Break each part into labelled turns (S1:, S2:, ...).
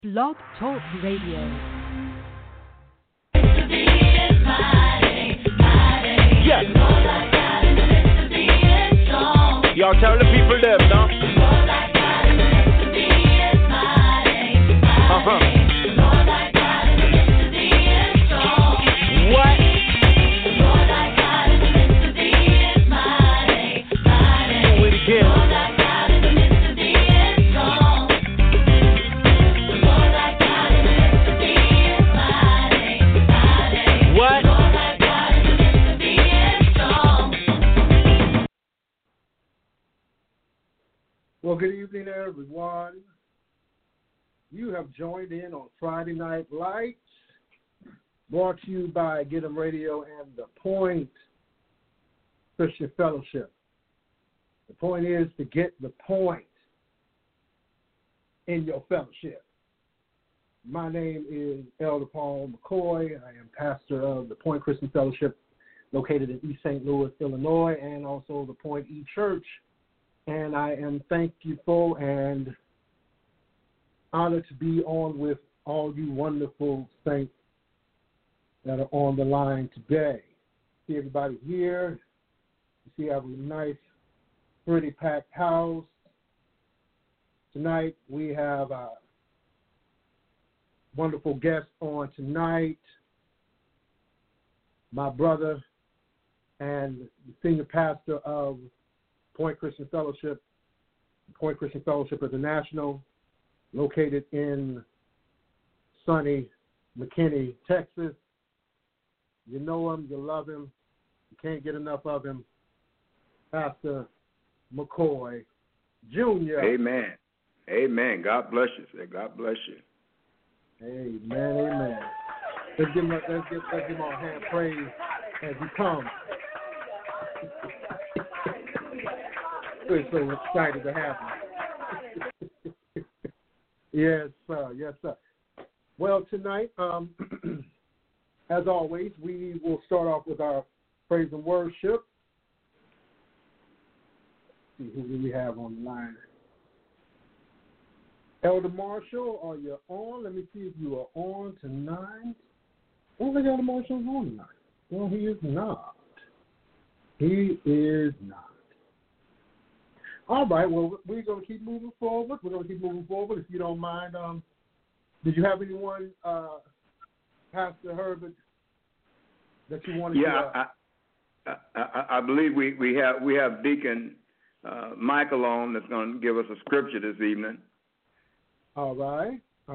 S1: Blog Talk Radio.
S2: Yes. Y'all tell the people them, no? What? Do it again. What?
S3: Well, good evening, everyone. You have joined in on Friday Night Lights, brought to you by Get 'em Radio and The Point Christian Fellowship. The point is to get the point in your fellowship. My name is Elder Paul McCoy. I am pastor of The Point Christian Fellowship located in East St. Louis, Illinois, and also The Point E Church. And I am thankful and honored to be on with all you wonderful saints that are on the line today. See everybody here. You see I have a nice, pretty packed house. Tonight we have a wonderful guest on tonight, my brother and the senior pastor of Point Christian Fellowship. Point Christian Fellowship International, located in sunny McKinney, Texas. You know him, you love him, you can't get enough of him. Pastor McCoy Jr.
S4: Amen. Amen. God bless you, sir. God bless you.
S3: Amen, amen. Let's give him a hand praise as he comes. We're so excited to have him. Yes, sir. Yes, sir. Well, tonight, as always, we will start off with our praise and worship. Let's see who do we have on the line. Elder Marshall, are you on? Let me see if you are on tonight. I don't think Elder Marshall's on tonight. Well, he is not. He is not. All right, well, we're going to keep moving forward. If you don't mind. Did you have anyone, Pastor Herbert, that you wanted to...
S4: I believe we have Deacon Michael on that's going to give us a scripture this evening.
S3: All right.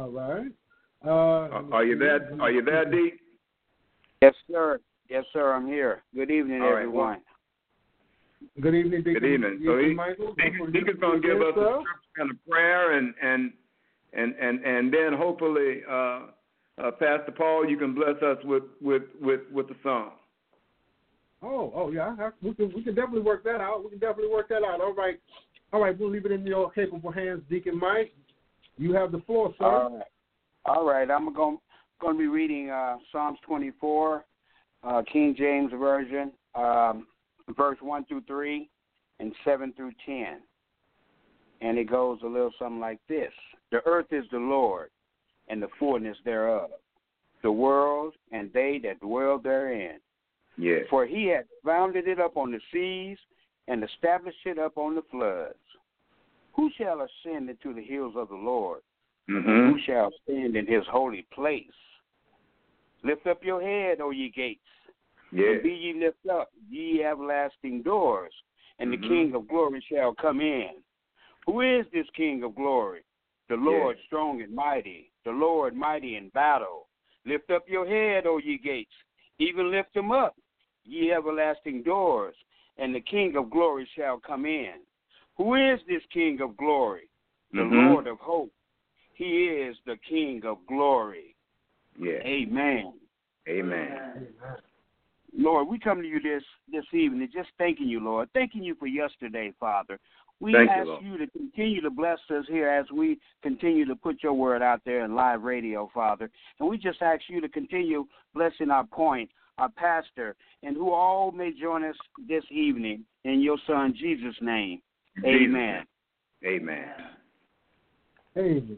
S4: Are you there? Are you there, Deacon?
S5: Yes, sir. Yes, sir. I'm here. Good evening, everyone.
S4: Well,
S3: good evening, Deacon.
S4: Good evening. So Deacon's going to give us a scripture and a prayer, and then hopefully, Pastor Paul, you can bless us with the song.
S3: Oh, yeah. We can definitely work that out. All right. We'll leave it in your capable hands, Deacon Mike. You have the floor, sir.
S5: All right. I'm going to be reading Psalms 24, King James Version, verse 1 through 3 and 7 through 10. And it goes a little something like this. The earth is the Lord, and the fullness thereof, the world and they that dwell therein.
S4: Yes.
S5: For he hath founded it up on the seas and established it up on the floods. Who shall ascend into the hills of the Lord?
S4: Mm-hmm.
S5: Who shall stand in his holy place? Lift up your head, O ye gates,
S4: yes.
S5: and be ye lift up, ye everlasting doors, and the King of glory shall come in. Who is this King of glory? The Lord strong and mighty, the Lord mighty in battle. Lift up your head, O ye gates, even lift them up, ye everlasting doors, and the King of glory shall come in. Who is this King of glory? The Lord of hosts. He is the King of glory.
S4: Yes.
S5: Amen.
S4: Amen.
S5: Lord, we come to you this evening just thanking you, Lord. Thanking you for yesterday, Father. We ask you to continue to bless us here as we continue to put your word out there in live radio, Father. And we just ask you to continue blessing our point, our pastor, and who all may join us this evening in your son Jesus' name. Amen.
S4: Amen.
S3: Amen.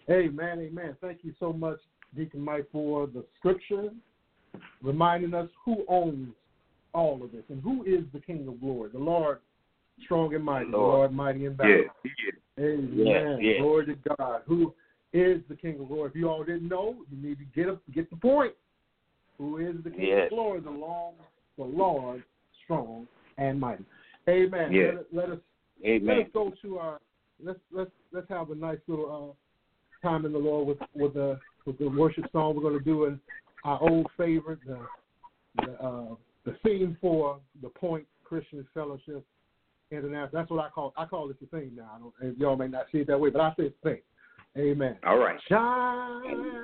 S3: Amen, amen. Thank you so much, Deacon Mike, for the scripture, reminding us who owns all of this and who is the King of Glory, the Lord strong and mighty, the Lord mighty in battle.
S4: Yes.
S3: Amen.
S5: Yes.
S3: Glory to God. Who is the King of Glory? If you all didn't know, you need to get the point. Who is the King of Glory? The Lord strong and mighty. Amen.
S4: Yes.
S3: Let us go to our let's have a nice little time in the Lord with the worship song we're going to do, in our old favorite, the theme for the Point Christian Fellowship International. That's what I call it the theme now. Y'all may not see it that way, but I say it's theme. Amen.
S4: All right.
S3: Shine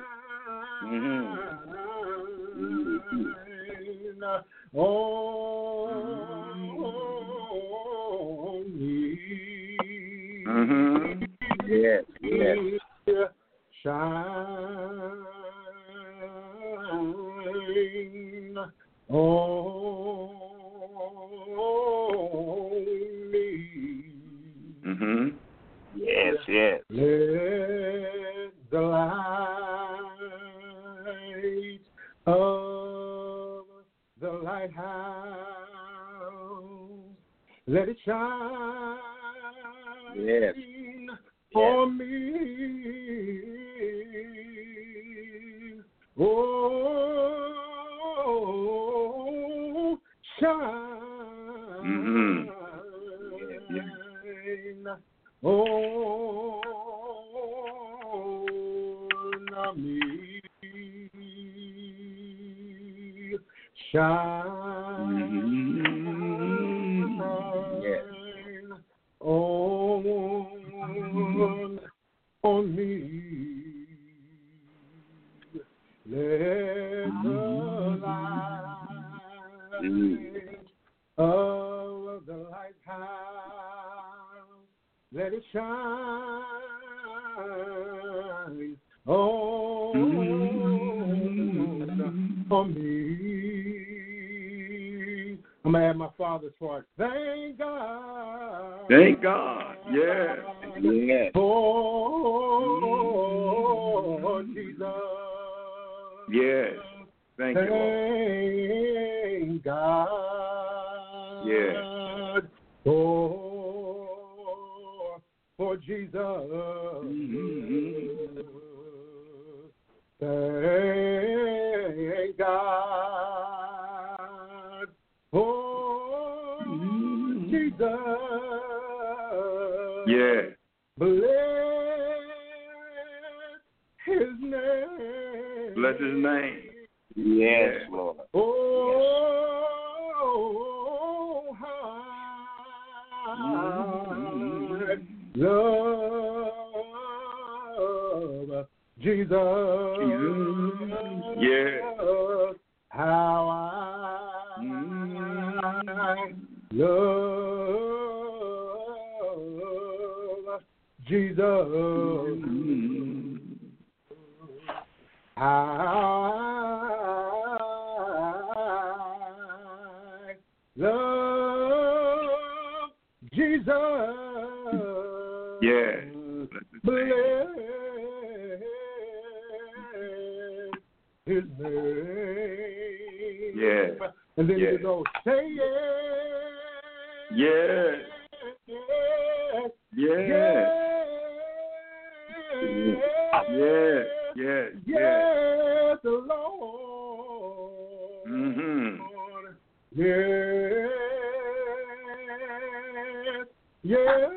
S3: on me.
S5: Yes.
S3: Shine on me.
S5: Yes.
S3: Let the light of the lighthouse, let it shine on me. Oh, shine on me. Shine on me. Let the light of the lighthouse, let it shine on me. I'm going to add my father's part. Thank God.
S4: Thank God. Yeah.
S3: For Jesus.
S4: Yes. Thank you, Lord.
S3: Thank God.
S4: Yes.
S3: For Jesus. Thank God. For Jesus.
S4: Yes.
S3: Bless his name.
S4: Bless his name.
S5: Yes, Lord.
S3: Oh, how love Jesus.
S4: Yes.
S3: How I love Jesus. I love Jesus.
S4: Yes.
S3: Bless his name.
S4: Yes.
S3: And then
S4: Yes.
S3: you go, say yes.
S4: Yes. Yes. Yes. Yes.
S3: Yes, the Lord. Yes. Yes.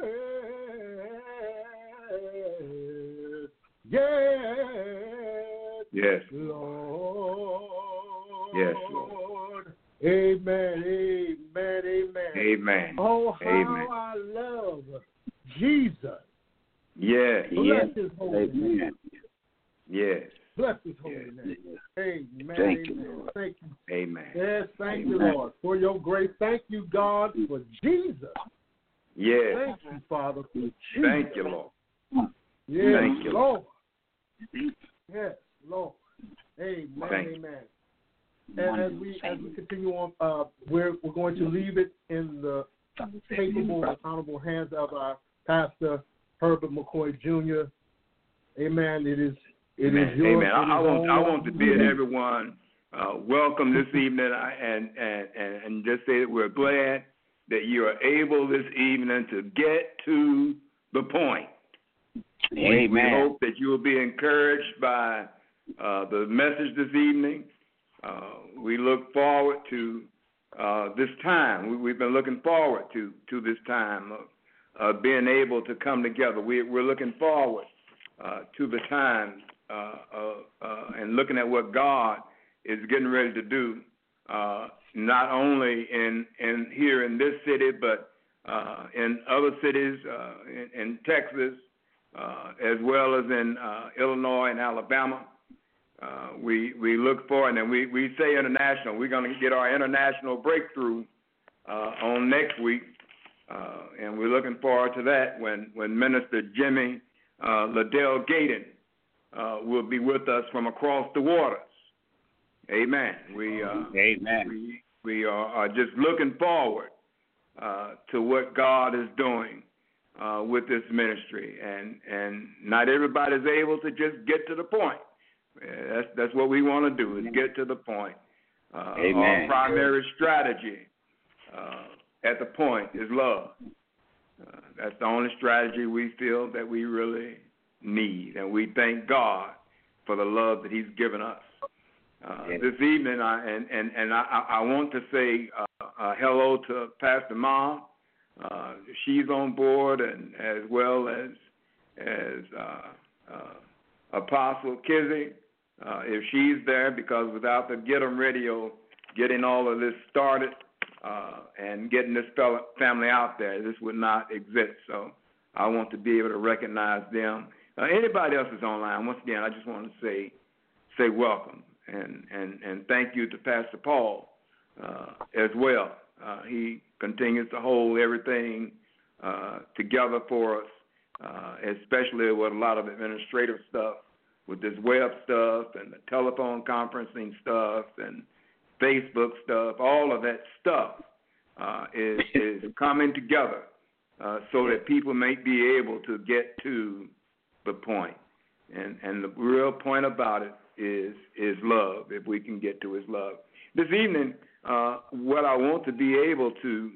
S3: Yes.
S4: Yes.
S3: Lord.
S4: Yes, Lord.
S3: Amen. Amen. Amen.
S4: Amen.
S3: Oh, how
S4: Amen.
S3: I love Jesus.
S4: Yes.
S3: Bless his holy name.
S4: Yes.
S3: Bless his holy name. Amen.
S5: Thank you,
S3: Amen.
S5: Lord.
S3: Thank you.
S4: Amen.
S3: Yes, thank you, Lord, for your grace. Thank you, God, for Jesus.
S4: Yes.
S3: Thank you, Father, for Jesus.
S4: Thank you, Lord.
S3: Yes,
S4: Thank you,
S3: Lord. Yes, Lord. Amen.
S4: Thank you.
S3: Amen. And as we continue on, we're going to leave it in the capable and honorable hands of our pastor, Herbert McCoy Jr. Amen. It is yours.
S4: Amen. I want to bid everyone welcome this evening, and just say that we're glad that you are able this evening to get to the point.
S5: Amen.
S4: We hope that you will be encouraged by the message this evening. We look forward to this time. We've been looking forward to this time of being able to come together. We're looking forward to the time and looking at what God is getting ready to do, not only in here in this city, but in other cities in Texas, as well as in Illinois and Alabama. We look forward, and we say international. We're going to get our international breakthrough on next week, and we're looking forward to that when Minister Jimmy Liddell Gaydon will be with us from across the waters. Amen. We are just looking forward to what God is doing with this ministry, and not everybody's able to just get to the point. That's what we want to do, is get to the point. Our primary strategy at the point is love. That's the only strategy we feel that we really need, and we thank God for the love that He's given us. This evening, I want to say hello to Pastor Mom. She's on board, and as well as Apostle Kizzy, if she's there, because without the Get 'em Radio getting all of this started and getting this family out there, this would not exist. So I want to be able to recognize them. Anybody else is online, once again, I just want to say welcome and thank you to Pastor Paul as well. He continues to hold everything together for us, especially with a lot of administrative stuff, with this web stuff and the telephone conferencing stuff and Facebook stuff. All of that stuff is coming together so that people may be able to get to the point. And the real point about it is love, if we can get to His love. This evening, what I want to be able to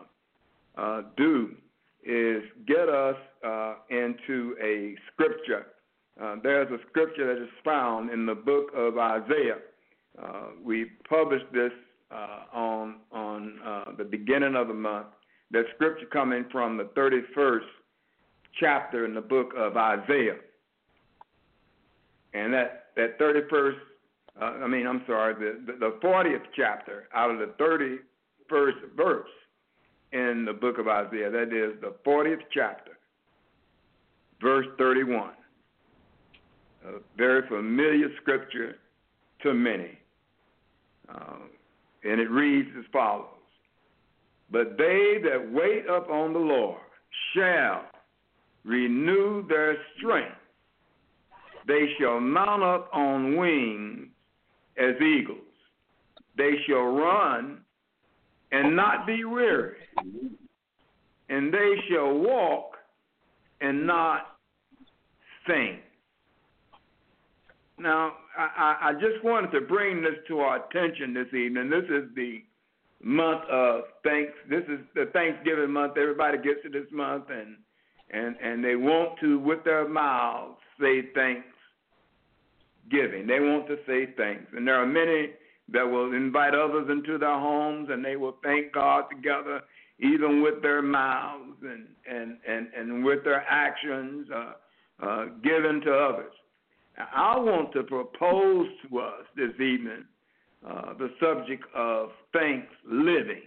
S4: do is get us into a scripture. There's a scripture that is found in the book of Isaiah. We published this on the beginning of the month. That scripture coming from the 31st chapter in the book of Isaiah. And that 31st, the 40th chapter out of the 31st verse in the book of Isaiah. That is the 40th chapter, verse 31. A very familiar scripture to many. And it reads as follows: But they that wait upon the Lord shall renew their strength. They shall mount up on wings as eagles. They shall run and not be weary. And they shall walk and not faint. Now, I just wanted to bring this to our attention this evening. This is the month of thanks. This is the Thanksgiving month. Everybody gets to this month, and they want to, with their mouths, say thanksgiving. They want to say thanks. And there are many that will invite others into their homes, and they will thank God together, even with their mouths and with their actions given to others. I want to propose to us this evening the subject of thanks living.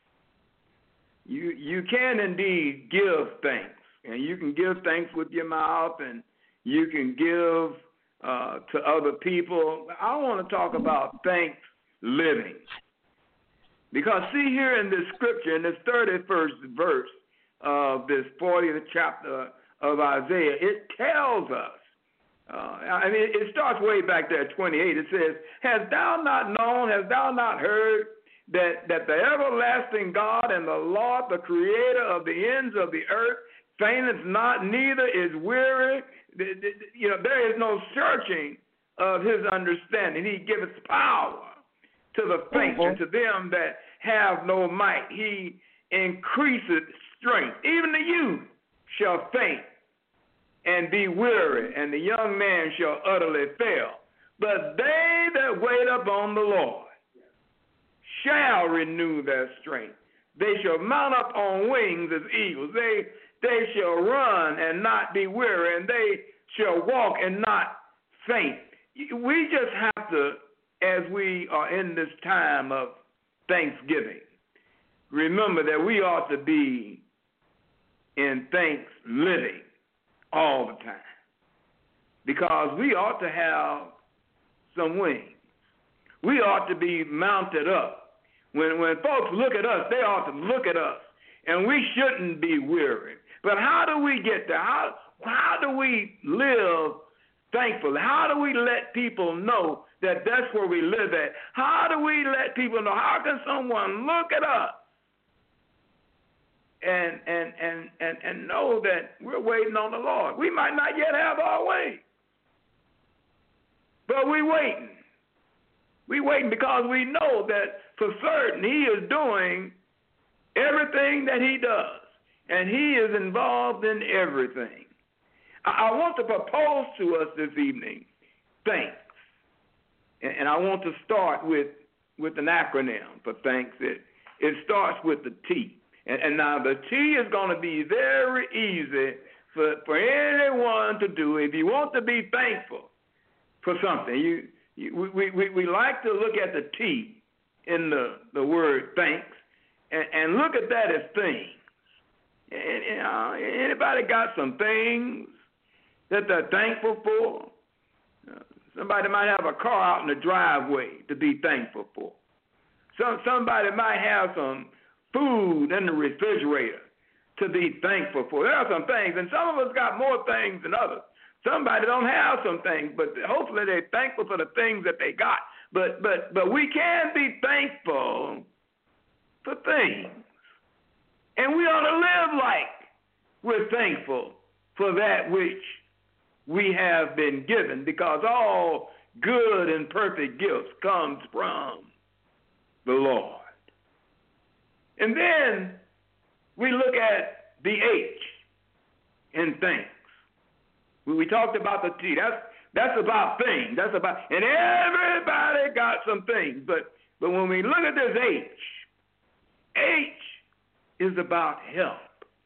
S4: You can indeed give thanks, and you can give thanks with your mouth, and you can give to other people. I want to talk about thanks living. Because see here in this scripture, in this 31st verse of this 40th chapter of Isaiah, it tells us, it starts way back there at 28. It says, Hast thou not known, hast thou not heard, that the everlasting God and the Lord, the creator of the ends of the earth, fainteth not, neither is weary. there is no searching of his understanding. He giveth power to the faint and to them that have no might. He increaseth strength. Even the youth shall faint and be weary, and the young man shall utterly fail. But they that wait upon the Lord shall renew their strength. They shall mount up on wings as eagles. They shall run and not be weary, and they shall walk and not faint. We just have to, as we are in this time of Thanksgiving, remember that we ought to be in thanks living all the time, because we ought to have some wings. We ought to be mounted up. When folks look at us, they ought to look at us, and we shouldn't be weary. But how do we get there? How do we live thankfully? How do we let people know that that's where we live at? How do we let people know? How can someone look at us and know that we're waiting on the Lord? We might not yet have our way, but we're waiting. We're waiting because we know that for certain he is doing everything that he does, and he is involved in everything. I want to propose to us this evening thanks, and I want to start with an acronym for thanks. It starts with the T, and now the T is going to be very easy for anyone to do. If you want to be thankful for something, we like to look at the T in the word thanks and look at that as things. Anybody got some things that they're thankful for? Somebody might have a car out in the driveway to be thankful for. Somebody might have some food in the refrigerator to be thankful for. There are some things, and some of us got more things than others. Somebody don't have some things, but hopefully they're thankful for the things that they got. But we can be thankful for things. And we ought to live like we're thankful for that which we have been given, because all good and perfect gifts comes from the Lord. And then we look at the H in thanks. We talked about the T. That's about things. That's about, and everybody got some things. But when we look at this H is about help.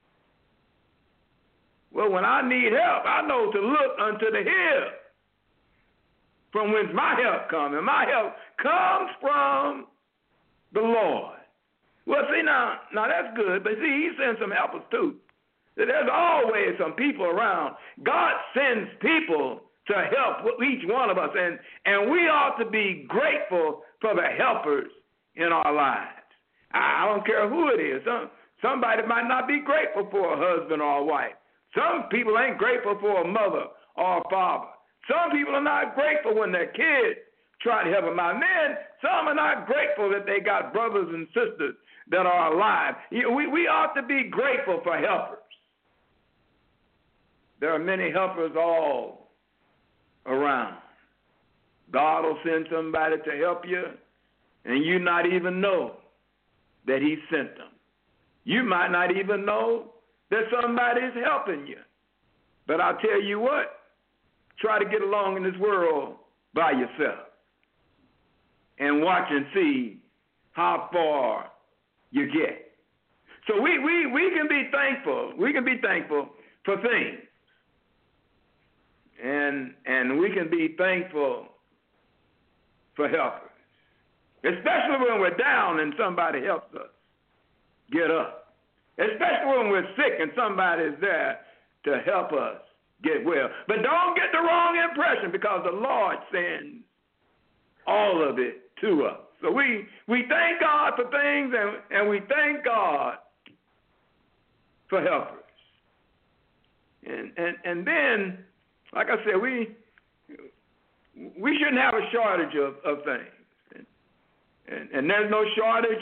S4: Well, when I need help, I know to look unto the hill from whence my help comes. And my help comes from the Lord. Well, see, now that's good. But see, he sends some helpers too. There's always some people around. God sends people to help each one of us, and we ought to be grateful for the helpers in our lives. I don't care who it is. Somebody might not be grateful for a husband or a wife. Some people ain't grateful for a mother or a father. Some people are not grateful when their kids try to help them out. And then some are not grateful that they got brothers and sisters that are alive. We ought to be grateful for helpers. There are many helpers all around. God will send somebody to help you, and you not even know that he sent them. You might not even know that somebody is helping you. But I'll tell you what, try to get along in this world by yourself and watch and see how far you get. So we can be thankful. We can be thankful for things. And we can be thankful for helpers, especially when we're down and somebody helps us get up, especially when we're sick and somebody is there to help us get well. But don't get the wrong impression, because the Lord sends all of it to us. So we thank God for things, and we thank God for helpers. And then, like I said, we shouldn't have a shortage of things, and there's no shortage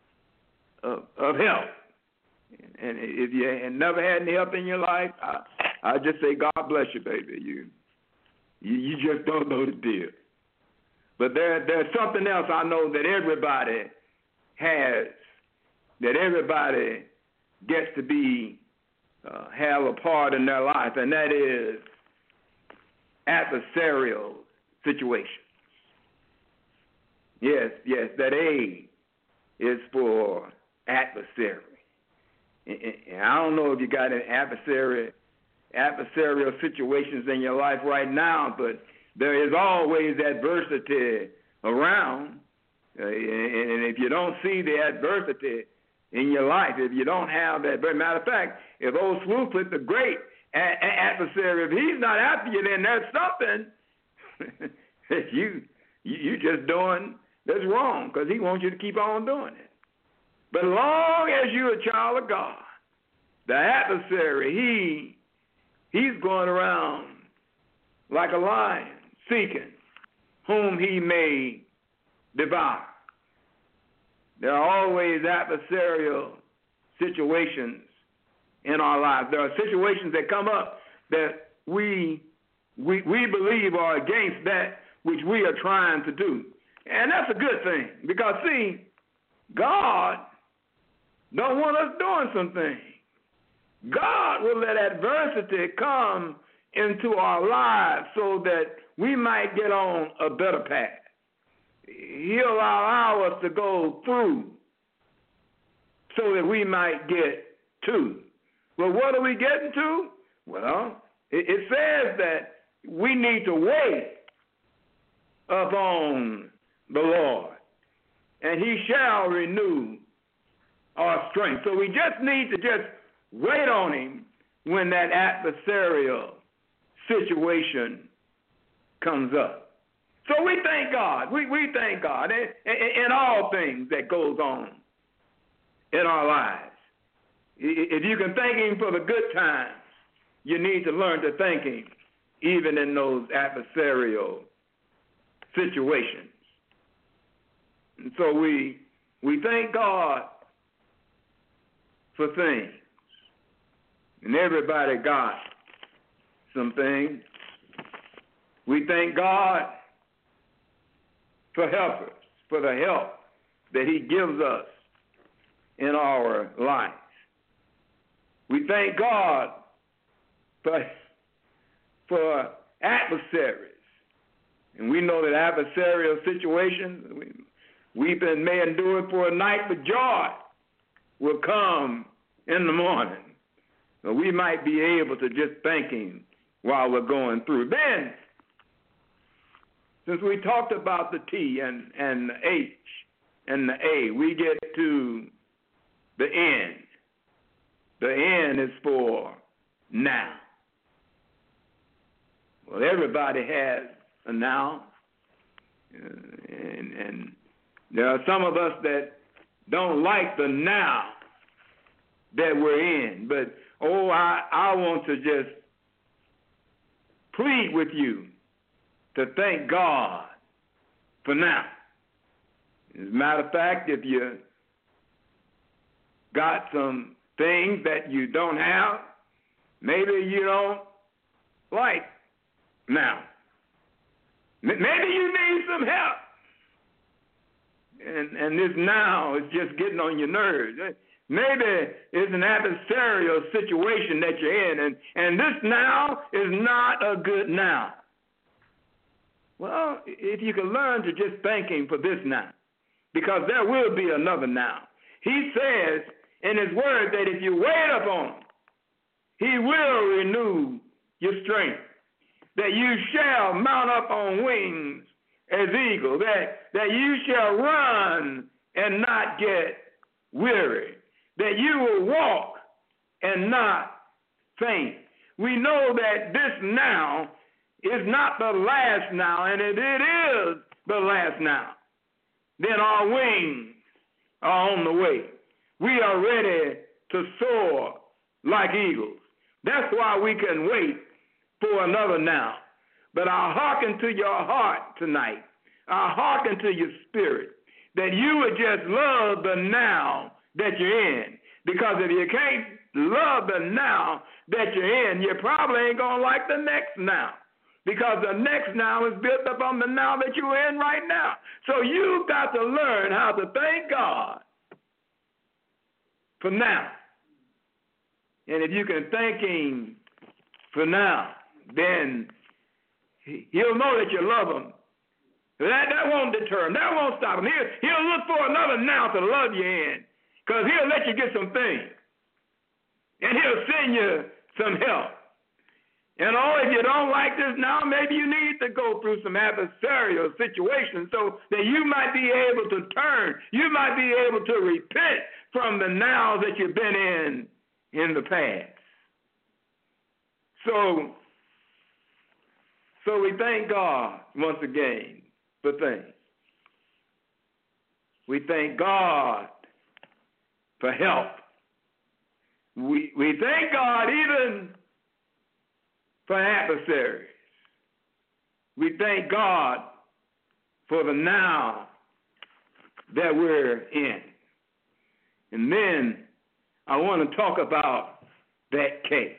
S4: of help. And if you never had any help in your life, I just say, God bless you, baby. You just don't know the deal. But there's something else I know that everybody has, that everybody gets to be, have a part in their life, and that is adversarial situations. Yes, that A is for adversary. And I don't know if you got any adversarial situations in your life right now, but there is always adversity around. And if you don't see the adversity in your life, if you don't have that, but matter of fact, if old Slewfoot, the great adversary, if he's not after you, then there's something that you just doing that's wrong, because he wants you to keep on doing it. But as long as you're a child of God, the adversary, he's going around like a lion, seeking whom he may devour. There are always adversarial situations in our lives. There are situations that come up that we believe are against that which we are trying to do. And that's a good thing, because, see, God don't want us doing some things. God will let adversity come into our lives so that we might get on a better path. He'll allow us to go through so that we might get to. Well, what are we getting to? Well, it says that we need to wait upon the Lord, and he shall renew our strength. So we just need to just wait on him when that adversarial situation comes up. So we thank God. We thank God in all things that goes on in our lives. If you can thank him for the good times, you need to learn to thank him even in those adversarial situations. And so we thank God for things. And everybody got some things. We thank God for helpers, for the help that he gives us in our lives. We thank God for adversaries. And we know that adversarial situations, weeping may endure for a night, but joy will come in the morning. So we might be able to just thank him while we're going through. Then, since we talked about the T and the H and the A, we get to the N. The N is for now. Well, everybody has a now. And there are some of us that don't like the now that we're in. But, I want to just plead with you to thank God for now. As a matter of fact, if you got some things that you don't have, maybe you don't like now. Maybe you need some help. And this now is just getting on your nerves. Maybe it's an adversarial situation that you're in, and this now is not a good now. Well, if you can learn to just thank him for this now, because there will be another now. He says in his word that if you wait upon him, he will renew your strength, that you shall mount up on wings as eagles, that you shall run and not get weary, that you will walk and not faint. We know that this now is not the last now, and if it is the last now, then our wings are on the way. We are ready to soar like eagles. That's why we can wait for another now. But I hearken to your heart tonight. I hearken to your spirit, that you would just love the now that you're in. Because if you can't love the now that you're in, you probably ain't going to like the next now. Because the next now is built up on the now that you're in right now. So you've got to learn how to thank God for now. And if you can thank Him for now, then He'll know that you love Him. That won't deter Him. That won't stop Him. He'll look for another now to love you in, because He'll let you get some things. And He'll send you some help. And if you don't like this now, maybe you need to go through some adversarial situations so that you might be able to turn. You might be able to repent from the nows that you've been in the past. So we thank God once again for things. We thank God for help. We thank God even for adversaries. We thank God for the now that we're in. And then I want to talk about that K.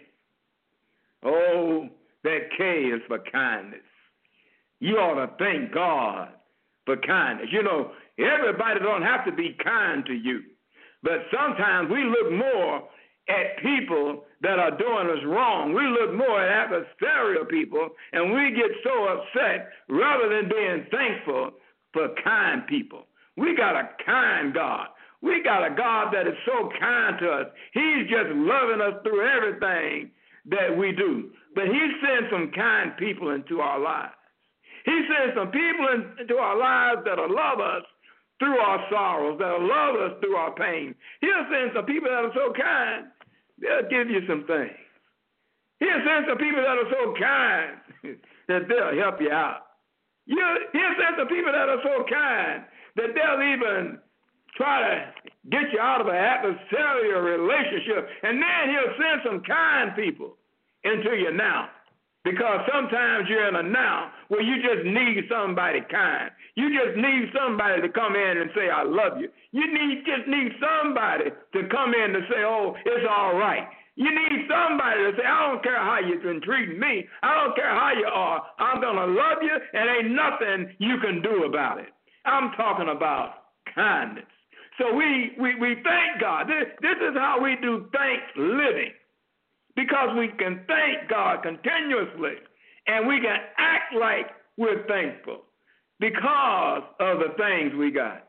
S4: Oh, that K is for kindness. You ought to thank God for kindness. You know, everybody don't have to be kind to you, but sometimes we look more at people that are doing us wrong. We look more at adversarial people, and we get so upset rather than being thankful for kind people. We got a kind God. We got a God that is so kind to us. He's just loving us through everything that we do. But He sends some kind people into our lives. He sends some people into our lives that will love us through our sorrows, that will love us through our pain. He'll send some people that are so kind, they'll give you some things. He'll send some people that are so kind that they'll help you out. He'll send some people that are so kind that they'll even try to get you out of an adversarial relationship. And then He'll send some kind people into you now. Because sometimes you're in a now where you just need somebody kind. You just need somebody to come in and say, I love you. You just need somebody to come in to say, oh, it's all right. You need somebody to say, I don't care how you've been treating me. I don't care how you are. I'm going to love you, and ain't nothing you can do about it. I'm talking about kindness. So we thank God. This is how we do thanks living. Because we can thank God continuously, and we can act like we're thankful because of the things we got,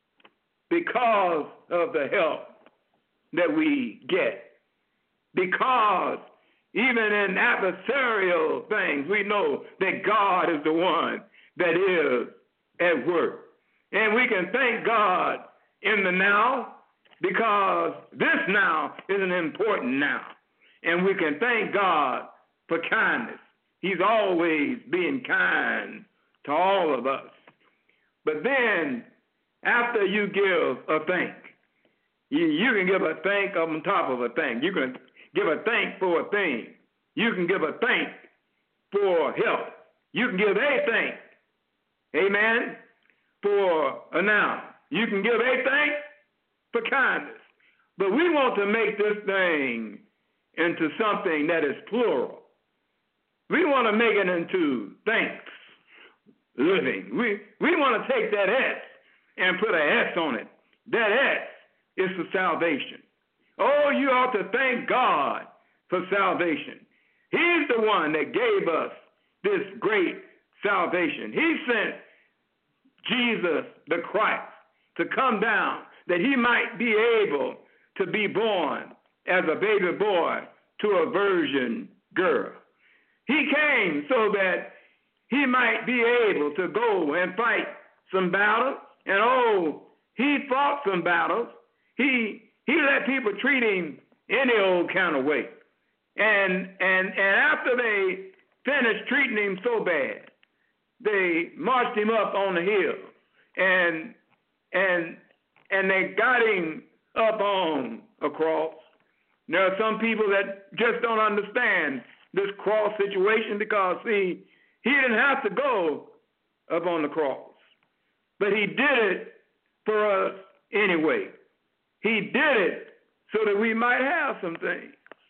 S4: because of the help that we get, because even in adversarial things, we know that God is the one that is at work. And we can thank God in the now because this now is an important now. And we can thank God for kindness. He's always being kind to all of us. But then, after you give a thank, you can give a thank on top of a thank. You can give a thank for a thing. You can give a thank for help. You can give a thank, amen, for a noun. You can give a thank for kindness. But we want to make this thing into something that is plural. We want to make it into thanks living. We want to take that S and put an S on it. That S is for salvation. Oh, you ought to thank God for salvation. He's the one that gave us this great salvation. He sent Jesus the Christ to come down that He might be able to be born as a baby boy to a virgin girl. He came so that He might be able to go and fight some battles. And He fought some battles. He let people treat Him any old kind of way. And after they finished treating Him so bad, they marched Him up on the hill and they got Him up on a cross. There are some people that just don't understand this cross situation because, see, He didn't have to go up on the cross, but He did it for us anyway. He did it so that we might have some things.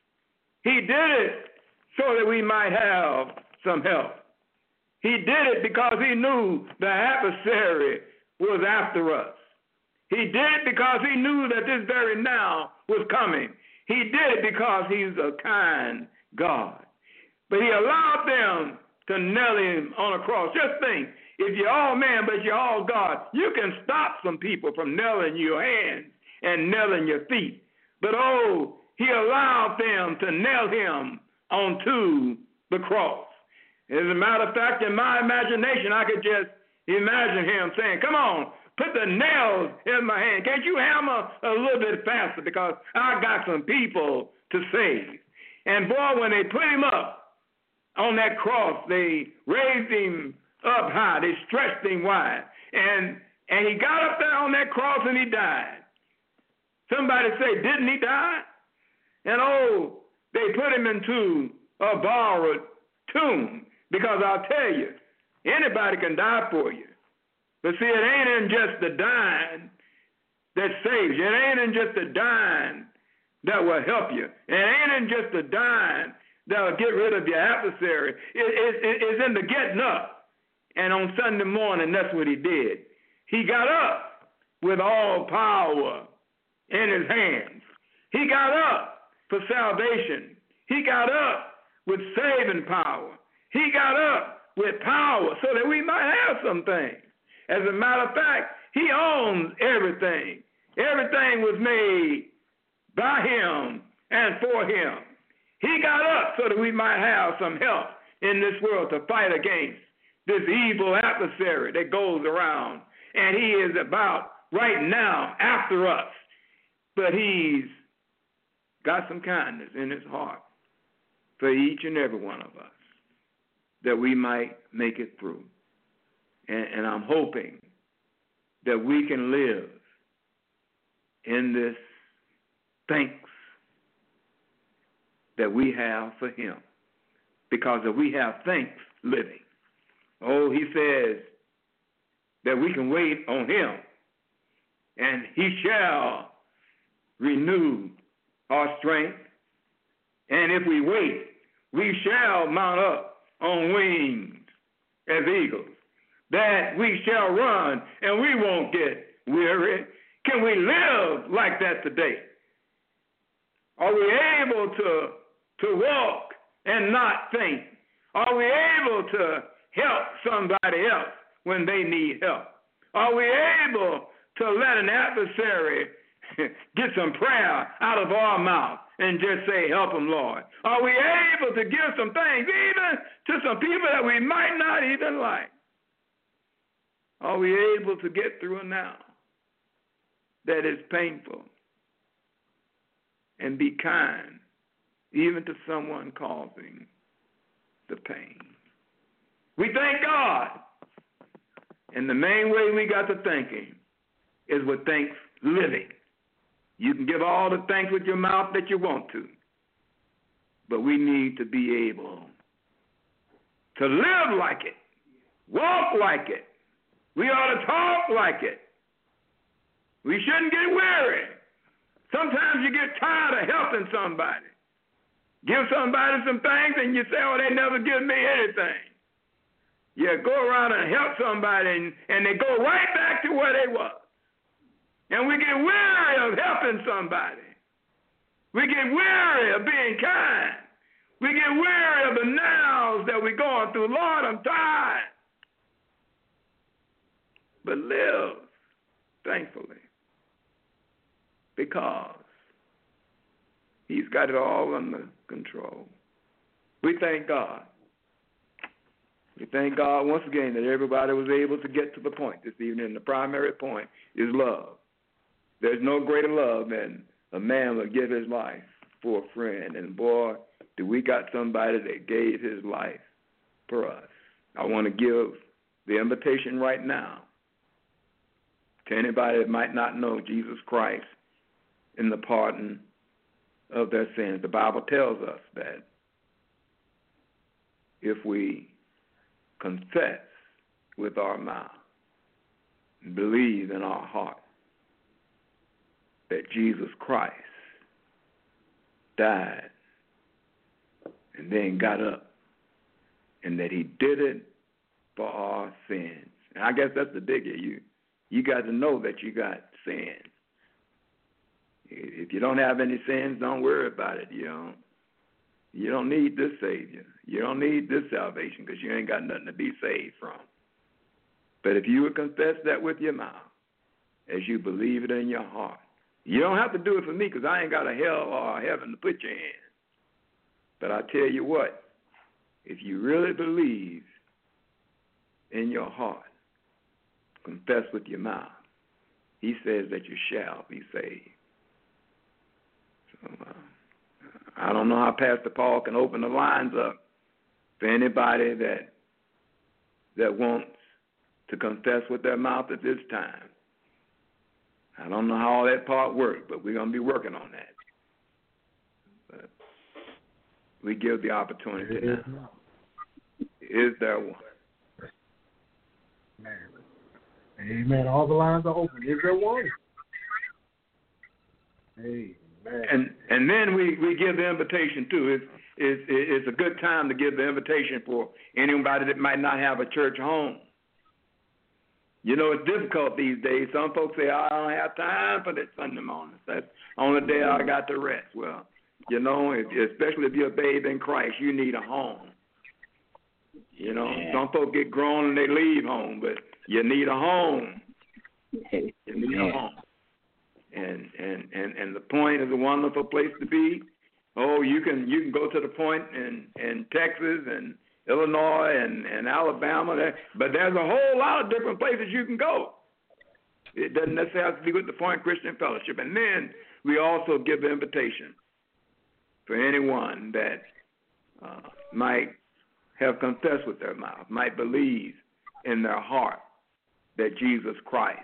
S4: He did it so that we might have some help. He did it because he knew the adversary was after us. He did it because he knew that this very now was coming. He did it because he's a kind God. But he allowed them to nail him on a cross. Just think, if you're all man but you're all God, you can stop some people from nailing your hands and nailing your feet. But he allowed them to nail him onto the cross. As a matter of fact, in my imagination, I could just imagine him saying, come on, put the nails in my hand. Can't you hammer a little bit faster, because I got some people to save. And boy, when they put him up on that cross, they raised him up high. They stretched him wide. And he got up there on that cross and he died. Somebody say, didn't he die? And they put him into a borrowed tomb, because I'll tell you, anybody can die for you. But see, it ain't in just the dying that saves you. It ain't in just the dying that will help you. It ain't in just the dying that will get rid of your adversary. It's in the getting up. And on Sunday morning, that's what he did. He got up with all power in his hands. He got up for salvation. He got up with saving power. He got up with power so that we might have some things. As a matter of fact, he owns everything. Everything was made by him and for him. He got up so that we might have some help in this world to fight against this evil adversary that goes around. And he is about right now after us. But he's got some kindness in his heart for each and every one of us, that we might make it through. And I'm hoping that we can live in this thanks that we have for him. Because if we have thanks living, he says that we can wait on him, and he shall renew our strength. And if we wait, we shall mount up on wings as eagles, that we shall run and we won't get weary. Can we live like that today? Are we able to walk and not faint? Are we able to help somebody else when they need help? Are we able to let an adversary get some prayer out of our mouth and just say, help them, Lord? Are we able to give some things even to some people that we might not even like? Are we able to get through it now that is painful and be kind even to someone causing the pain? We thank God. And the main way we got to thank him is with thanks living. You can give all the thanks with your mouth that you want to, but we need to be able to live like it, walk like it. We ought to talk like it. We shouldn't get weary. Sometimes you get tired of helping somebody. Give somebody some things and you say, they never give me anything. You go around and help somebody and they go right back to where they were. And we get weary of helping somebody. We get weary of being kind. We get weary of the nows that we're going through. Lord, I'm tired. But live thankfully, because he's got it all under control. We thank God. We thank God once again that everybody was able to get to the point this evening. The primary point is love. There's no greater love than a man will give his life for a friend. And boy, do we got somebody that gave his life for us. I want to give the invitation right now to anybody that might not know Jesus Christ in the pardon of their sins. The Bible tells us that if we confess with our mouth and believe in our heart that Jesus Christ died, and then got up, and that he did it for our sins. And I guess that's the biggie. You got to know that you got sin. If you don't have any sins, don't worry about it. You don't need this Savior. You don't need this salvation because you ain't got nothing to be saved from. But if you would confess that with your mouth, as you believe it in your heart, you don't have to do it for me because I ain't got a hell or a heaven to put your in. But I tell you what, if you really believe in your heart, confess with your mouth, he says that you shall be saved. So I don't know how Pastor Paul can open the lines up for anybody that wants to confess with their mouth at this time. I don't know how all that part works, but we're going to be working on that. But we give the opportunity now. Is there one?
S3: Amen. All the lines are open. Is there one? Amen.
S4: And then we give the invitation too. It's a good time to give the invitation for anybody that might not have a church home. It's difficult these days. Some folks say, I don't have time for that Sunday morning. That's the only day I got to rest. Well, especially if you're a babe in Christ, you need a home. Some folks get grown and they leave home, but you need a home. You need a home. And the Point is a wonderful place to be. Oh, you can go to the Point in Texas and Illinois and Alabama, but there's a whole lot of different places you can go. It doesn't necessarily have to be with the Point Christian Fellowship. And then we also give the invitation for anyone that might have confessed with their mouth, might believe in their heart that Jesus Christ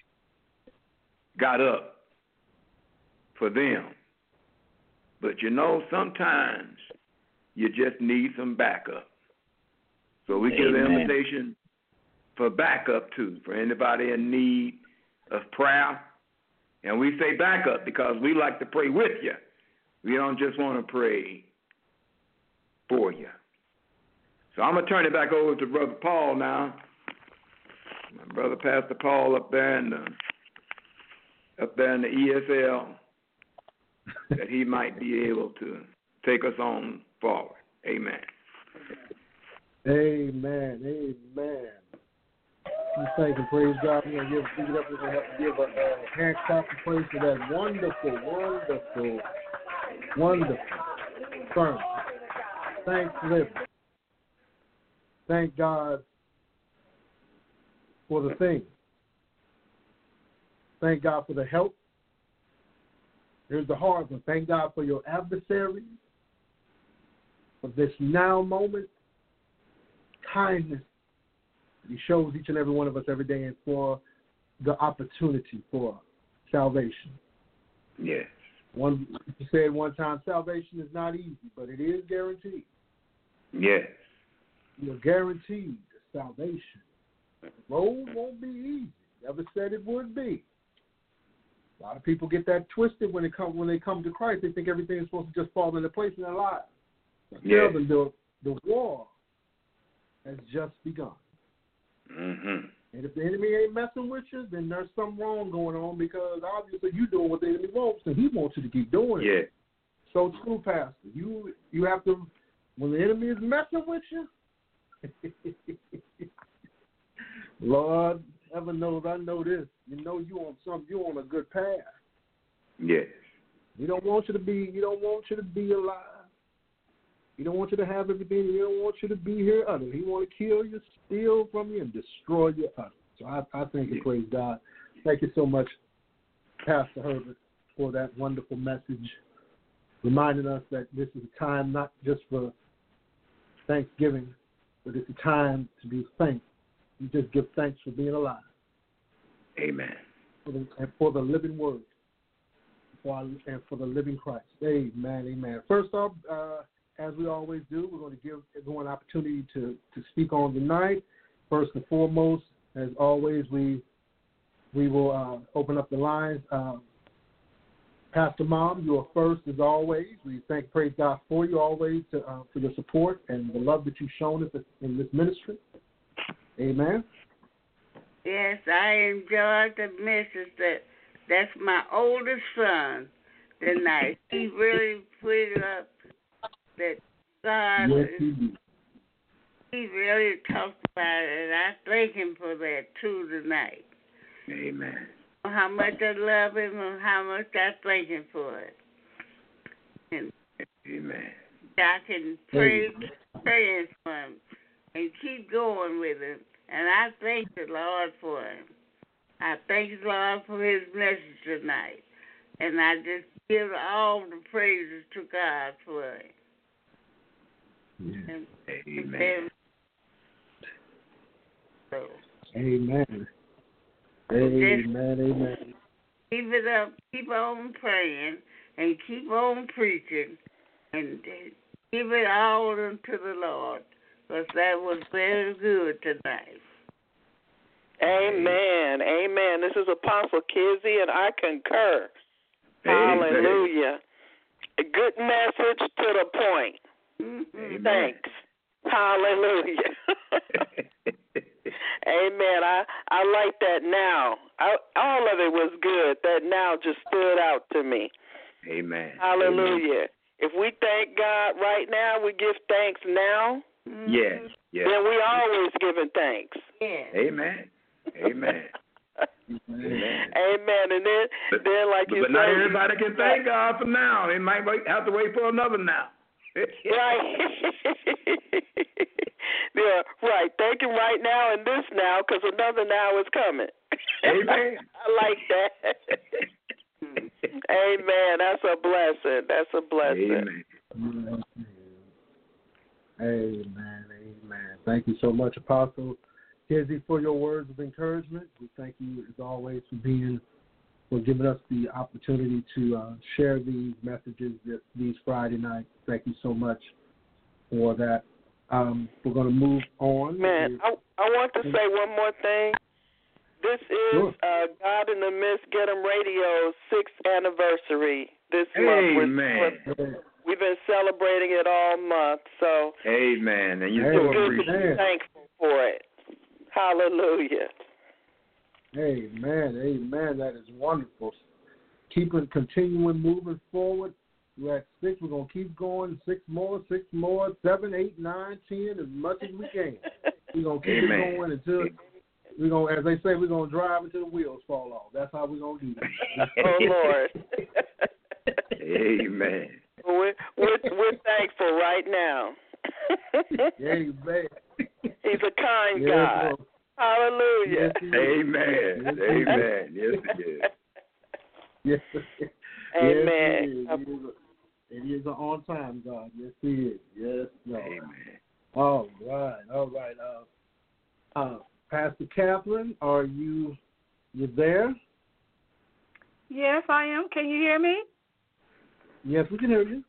S4: got up for them. But sometimes you just need some backup. So we give the invitation for backup too, for anybody in need of prayer. And we say backup because we like to pray with you. We don't just want to pray for you. So I'm going to turn it back over to Brother Paul now. My brother Pastor Paul up there in the ESL, that he might be able to take us on forward. Amen.
S3: Amen. Amen. We thank and praise God. We're going to give a hand clap of praise for that wonderful sermon. Thanks, Liv. Thank God for the thing. Thank God for the help. Here's the hard one. Thank God for your adversary, for this now moment, kindness He shows each and every one of us every day, and for the opportunity for salvation.
S4: Yes.
S3: You said one time, salvation is not easy, but it is guaranteed.
S4: Yes.
S3: You're guaranteed salvation. The road won't be easy. Never said it would be. A lot of people get that twisted when they come to Christ. They think everything is supposed to just fall into place in their lives.
S4: Yes.
S3: The war has just begun.
S4: Mm-hmm.
S3: And if the enemy ain't messing with you, then there's something wrong going on, because obviously you're doing what the enemy wants, and he wants you to keep doing it.
S4: Yeah.
S3: So true, Pastor. You have to, when the enemy is messing with you, Lord, heaven knows I know this. You know you're on a good path.
S4: Yes.
S3: He don't want you to be alive. He don't want you to have everything. He don't want you to be here utterly. He want to kill you, steal from you, and destroy you utterly. So I thank and praise God. Thank you so much, Pastor Herbert, for that wonderful message, reminding us that this is a time not just for Thanksgiving, but it's a time to be thankful. You just give thanks for being alive.
S4: Amen.
S3: And for the living word, and for the living Christ. Amen, amen. First off, as we always do, we're going to give everyone an opportunity to speak on tonight. First and foremost, as always, we will open up the lines. Pastor Mom, you are first as always. We praise God for you always for your support and the love that you've shown us in this ministry. Amen.
S6: Yes, I enjoyed the message. That's my oldest son tonight. He really put it up that God,
S3: yes,
S6: he really talked about it, and I thank him for that too tonight.
S4: Amen.
S6: How much I love him and how much I thank him for it. And
S4: Amen.
S6: I can pray for him and keep going with him. And I thank the Lord for him. I thank the Lord for his message tonight. And I just give all the praises to God for it.
S4: Amen.
S3: Amen. Amen.
S6: Keep it up. Keep on praying and keep on preaching and give it all unto the Lord, because that was very good tonight.
S7: Amen. Amen. This is Apostle Kizzy, and I concur.
S4: Amen.
S7: Hallelujah. A good message to the point.
S6: Mm-hmm.
S7: Thanks. Hallelujah. Amen. I like that now. All of it was good. That now just stood out to me.
S4: Amen.
S7: Hallelujah. If we thank God right now, we give thanks now.
S4: Yes. Yes.
S7: Then we always giving thanks.
S6: Yes.
S4: Amen. Amen.
S7: Amen. And then like you said,
S4: but not everybody can thank God for now. They might have to wait for another now.
S7: Right. Yeah, right. Thank him right now and this now, because another now is coming.
S4: Amen.
S7: I like that. Amen. That's a blessing. That's a blessing.
S3: Amen. Amen. Amen. Thank you so much, Apostle Kizzy, for your words of encouragement. We thank you, as always, for giving us the opportunity to share these messages these Friday nights. Thank you so much for that. We're going to move on.
S7: Man, I want to say one more thing. This is God in the Midst Get 'em Radio's 6th anniversary this month.
S4: Amen.
S7: We've been celebrating it all month, so
S4: amen. And you're
S7: so appreciate thankful for it. Hallelujah.
S3: Amen. Amen. That is wonderful. Continuing moving forward. We're at 6. We're going to keep going. 6 more, 7, 8, 9, 10, as much as we can. We're going to keep it going until we're going, as they say, we're going to drive until the wheels fall off. That's how we're going to do that.
S7: Oh, Lord.
S4: Amen.
S7: We're thankful right now.
S3: Amen.
S7: He's a kind God. Hallelujah.
S3: Yes,
S4: amen.
S3: Yes,
S4: amen. Yes, it is.
S3: Yes.
S7: Amen.
S3: Yes, it is an on-time God. Yes, He is. Yes, Lord.
S4: Amen.
S3: All right. Pastor Catherine, are you there?
S8: Yes, I am. Can you hear me?
S3: Yes, we can hear you.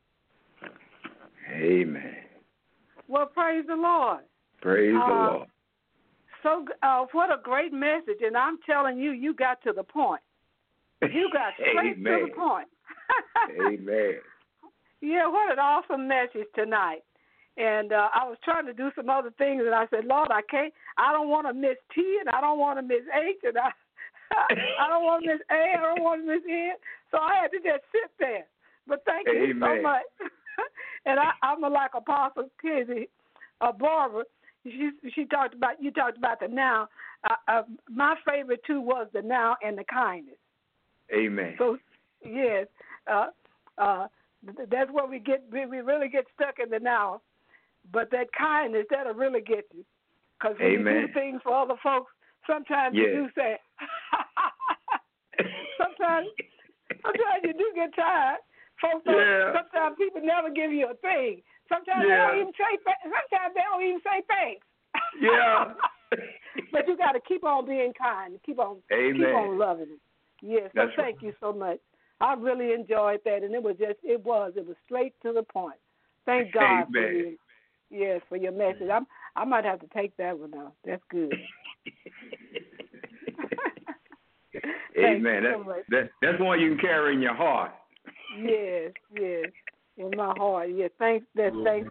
S4: Amen.
S8: Well, praise the Lord.
S4: Praise the Lord.
S8: So, what a great message, and I'm telling you, you got to the point. You got straight to the point.
S4: Amen.
S8: Yeah, what an awesome message tonight. And I was trying to do some other things, and I said, Lord, I don't want to miss T, and I don't want to miss H, and I don't want to miss A, I don't want to miss N. So I had to just sit there. But thank you so much. And I'm like Apostle Kizzy, Barbara. You talked about the now. My favorite too was the now and the kindness.
S4: Amen.
S8: So yes, that's where we really get stuck in the now. But that kindness, that'll really get you. Because when you do things for other folks, sometimes you do say, sometimes you do get tired. Folks sometimes people never give you a thing. Sometimes they don't even say thanks.
S4: Yeah.
S8: But you got to keep on being kind. Keep on loving it. Yes. So thank you so much. I really enjoyed that, and it was straight to the point. Thank God for you. Yes, for your message. I might have to take that one out. That's good.
S4: Amen.
S8: Thank you so much.
S4: That's one you can carry in your heart.
S8: Yes, in my heart. Yeah, thanks living.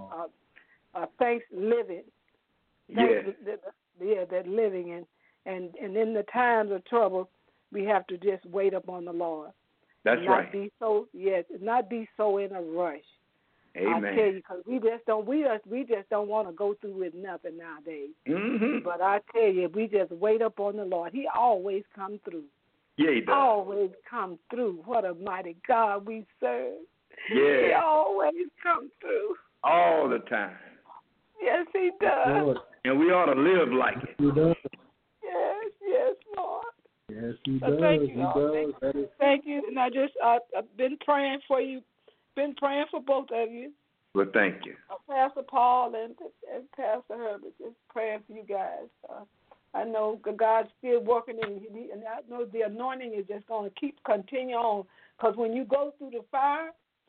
S8: That living and in the times of trouble, we have to just wait upon the Lord.
S4: That's right.
S8: Not be so in a rush.
S4: Amen.
S8: I tell you, because we just don't want to go through with nothing nowadays.
S4: Mm-hmm.
S8: But I tell you, if we just wait upon the Lord, He always come through.
S4: Yeah, He does.
S8: Always come through. What a mighty God we serve.
S4: Yeah.
S8: He always come through.
S4: All the time.
S8: Yes, He does.
S4: And we ought to live like it.
S3: He does.
S8: Yes, Lord.
S3: Yes, He
S8: So
S3: does.
S8: thank you,
S3: He
S8: Lord.
S3: does.
S8: Thank you. And I've been praying for you. Been praying for both of you.
S4: Well, thank you.
S8: Pastor Paul and Pastor Herbert, just praying for you guys. I know God's still working in you, and I know the anointing is just going to continue on. Because when you go through the fire,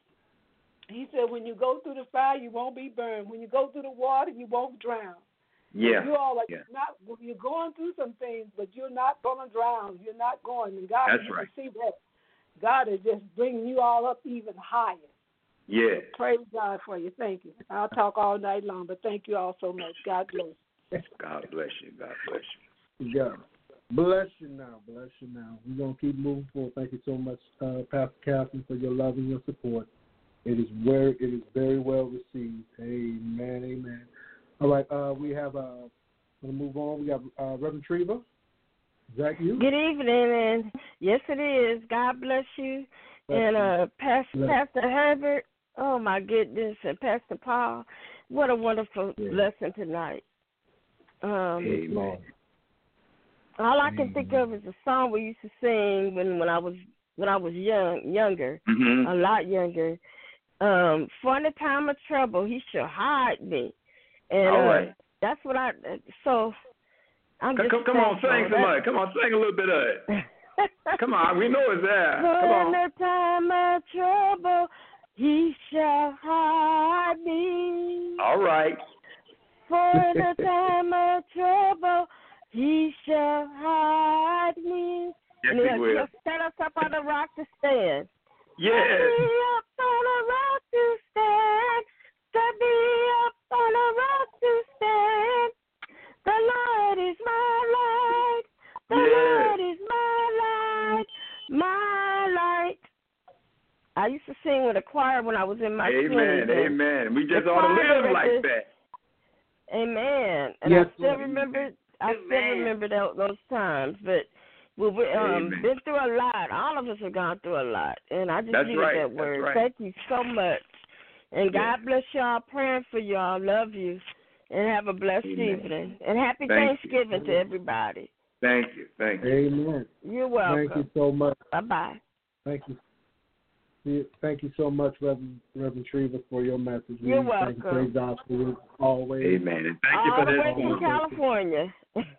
S8: He said, when you go through the fire, you won't be burned. When you go through the water, you won't drown.
S4: Yeah.
S8: You all you're going through some things, but you're not going to drown. You're not going. And God,
S4: That's
S8: you
S4: right.
S8: can see that. God is just bringing you all up even higher.
S4: Yeah.
S8: Praise God for you. Thank you. I'll talk all night long, but thank you all so much. God bless.
S4: God bless you. God bless you.
S3: Yeah. Bless you now. Bless you now. We're going to keep moving forward. Thank you so much, Pastor Catherine, for your love and your support. It is very well received. Amen. Amen. All right. We have, we'll move on. We have Reverend Treva. Is that you?
S9: Good evening, and yes, it is. God bless you. And Pastor Herbert, oh, my goodness, and Pastor Paul, what a wonderful lesson tonight.
S4: Amen.
S9: All I can think of is a song we used to sing when I was younger, a lot younger. For in the time of trouble, He shall hide me. And
S4: all right.
S9: That's what so I'm just
S4: come on, sing somebody. Come on, sing a little bit of it. Come on, we know it's there. Come on.
S9: For in the time of trouble, He shall hide me.
S4: All right.
S9: For in the time of trouble, He shall hide me.
S4: Yes,
S9: and
S4: He will.
S9: He'll set us up on the rock to stand.
S4: Yes.
S9: Set me up on a rock to stand. Set me up on a rock to stand. The Lord is my light. The Lord is my light. My light. I used to sing with a choir when I was in my 20s.
S4: Amen. We just ought to live like that.
S9: Amen. And I still remember those times. But we've been through a lot. All of us have gone through a lot. And I just needed that word.
S4: Right.
S9: Thank you so much. And God bless y'all. Praying for y'all. Love you. And have a blessed evening. And happy Thanksgiving to everybody.
S4: Thank you.
S3: Amen.
S9: You're welcome.
S3: Thank you so much.
S9: Bye-bye.
S3: Thank you. Thank you so much, Reverend Treva, for your message.
S9: You're welcome.
S3: Praise God for you always.
S4: Amen. And thank you for this.
S9: All the way from California.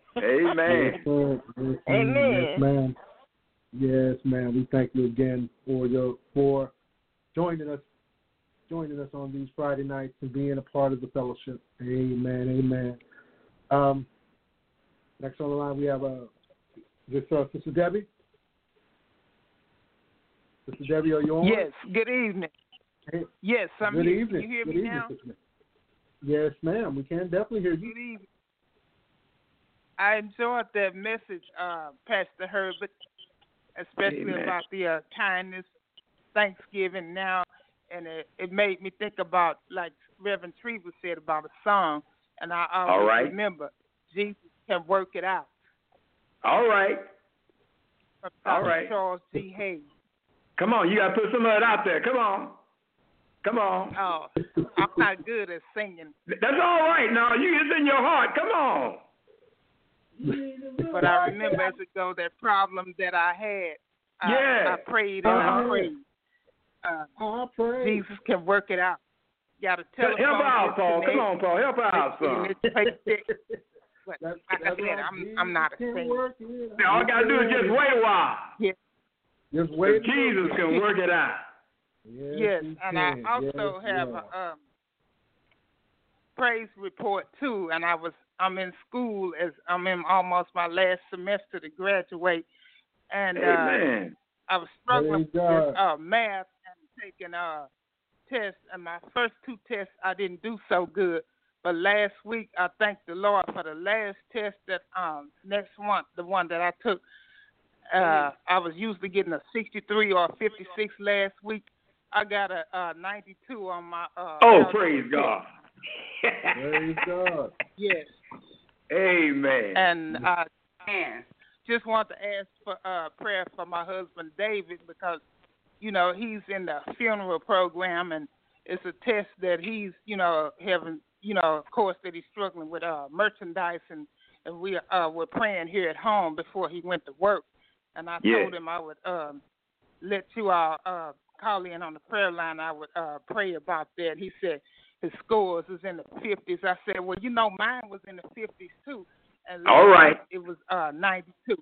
S4: Amen.
S9: Amen.
S3: Yes, ma'am. We thank you again for joining us on these Friday nights and being a part of the fellowship. Amen. Next on the line we have Sister Debbie. Sister Debbie, are you on?
S10: Yes. Good evening.
S3: Hey.
S10: Yes, I'm
S3: Good
S10: here.
S3: evening.
S10: Can you hear
S3: Good
S10: me
S3: evening,
S10: now?
S3: Sister. Yes, ma'am. We can definitely hear you.
S10: Good evening. I enjoyed that message, Pastor Herbert, especially about the kindness, Thanksgiving now, and it made me think about, like Reverend Treva said, about a song, and I always remember, Jesus can work it out.
S4: All right.
S10: From Charles G. Hayes.
S4: Come on, you got to put some of it out there. Come on.
S10: Oh, I'm not good at singing.
S4: That's all right. Now, it's in your heart. Come on.
S10: But I remember as it goes, that problem that I had, I prayed and I prayed. Jesus can work it out. You got to
S4: help out, Paul. Come on, Paul. Help out, son.
S10: But like I said, I'm not a singer.
S4: All I got to do is just wait a while.
S10: Yes.
S3: Just wait.
S4: Jesus can work it out.
S10: Yes, and I also have a praise report too. And I'm in school I'm in almost my last semester to graduate, And
S4: Amen.
S10: I was struggling with math and taking tests. And my first 2 tests, I didn't do so good. But last week, I thank the Lord for the last test that next one, the one that I took. I was usually getting a 63 or a 56 last week. I got a 92 on my.
S4: Praise God.
S3: Praise God.
S10: Yes.
S4: Amen.
S10: And I just want to ask for prayer for my husband David, because he's in the funeral program, and it's a test that he's having, of course, that he's struggling with merchandise, and we were praying here at home before he went to work, and I told him I would let you all call in on the prayer line. I would pray about that. He said his scores is in the 50s. I said, well, mine was in the 50s too. And
S4: all right.
S10: It was 92%.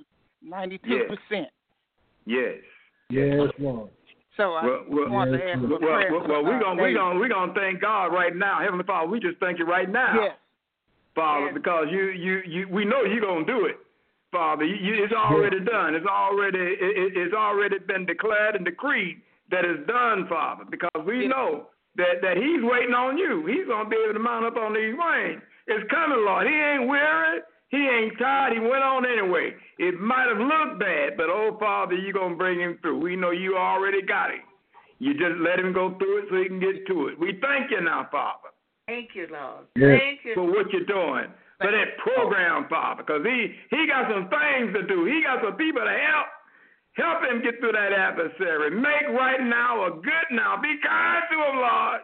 S4: Yes.
S3: Yes, Lord.
S10: So I want to ask for prayer.
S4: Well, we're gonna thank God right now, Heavenly Father. We just thank you right now,
S10: yes,
S4: Father, because you we know you're gonna do it, Father. It's already done. It's already been declared and decreed that it's done, Father, because we know that He's waiting on you. He's gonna be able to mount up on these wings. It's coming, Lord. He ain't weary. He ain't tired. He went on anyway. It might have looked bad, but, Father, you're going to bring him through. We know you already got him. You just let him go through it so he can get to it. We thank you now, Father.
S6: Thank you, Lord.
S3: Yes.
S6: Thank you
S4: for what you're doing, for that program, Father, because he got some things to do. He got some people to help him get through that adversary. Make right now a good now. Be kind to him, Lord.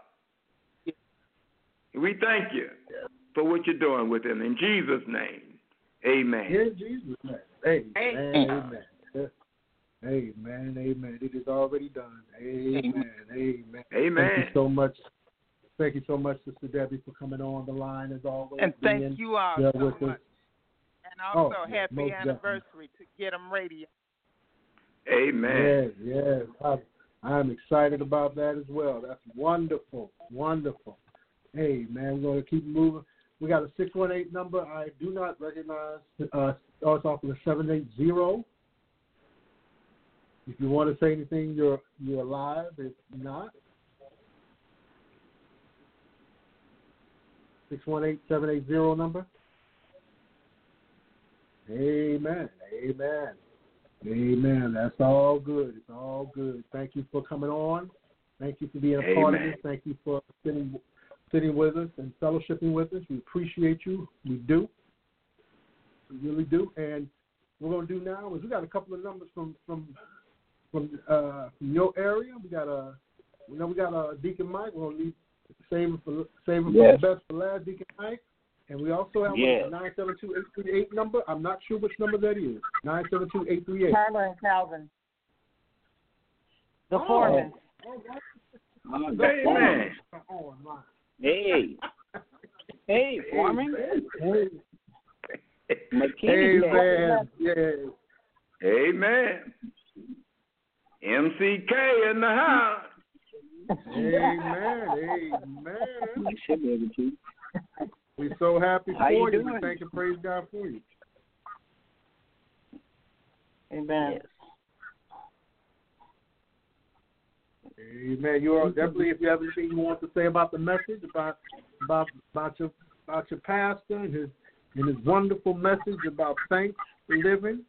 S4: We thank you for what you're doing with him. In Jesus' name. Amen.
S3: In Jesus' name. Amen. Amen. Amen. It is already done. Amen. Amen.
S4: Amen.
S3: Thank you so much. Thank you so much, Sister Debbie, for coming on the line as always.
S10: And thank you all so much. And also, happy anniversary to Get 'em Radio.
S4: Amen.
S3: Yes. I'm excited about that as well. That's wonderful. Wonderful. Hey, man, we're going to keep moving. We got a 618 number. I do not recognize. Starts off with a 780. If you want to say anything, you're live. If not, 618-780 number. Amen. Amen. Amen. That's all good. It's all good. Thank you for coming on. Thank you for being a part of this. Thank you for sitting with us and fellowshipping with us. We appreciate you. We do. We really do. And what we're going to do now is we got a couple of numbers from your area. We got Deacon Mike. We're going to save it for the best for last, Deacon Mike. And we also have a 972-838 number. I'm not sure which number that is. 972-838.
S11: Tyler and Calvin. The foreman.
S4: Amen.
S5: Hey, foreman.
S3: Amen. Yes.
S4: Amen. MCK in the house.
S3: Amen. We're so happy for you. We thank and praise God for you.
S11: Amen.
S3: Yes. Amen. You are definitely, if you have anything you want to say about the message, about your pastor and his wonderful message about thanks for living.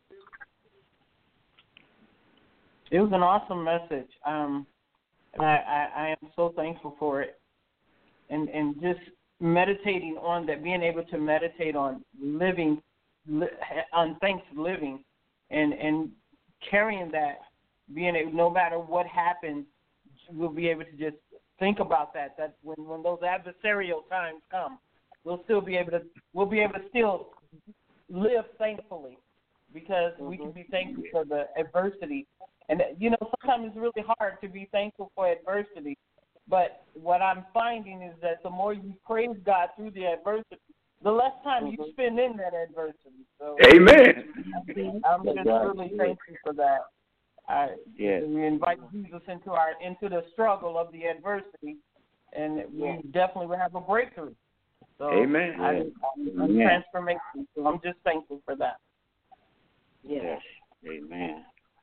S11: It was an awesome message, and I am so thankful for it, and just meditating on that, being able to meditate on on thanks living, and carrying that, being able, no matter what happens, we'll be able to just think about that when those adversarial times come, we'll be able to still live thankfully, because we can be thankful for the adversity. And, sometimes it's really hard to be thankful for adversity, but what I'm finding is that the more you praise God through the adversity, the less time you spend in that adversity. So,
S4: amen.
S11: I'm just really thankful for that. We invite Jesus into the struggle of the adversity, and we definitely will have a breakthrough. So
S4: amen.
S11: Transformation. So I'm just thankful for that.
S5: Yes. Amen.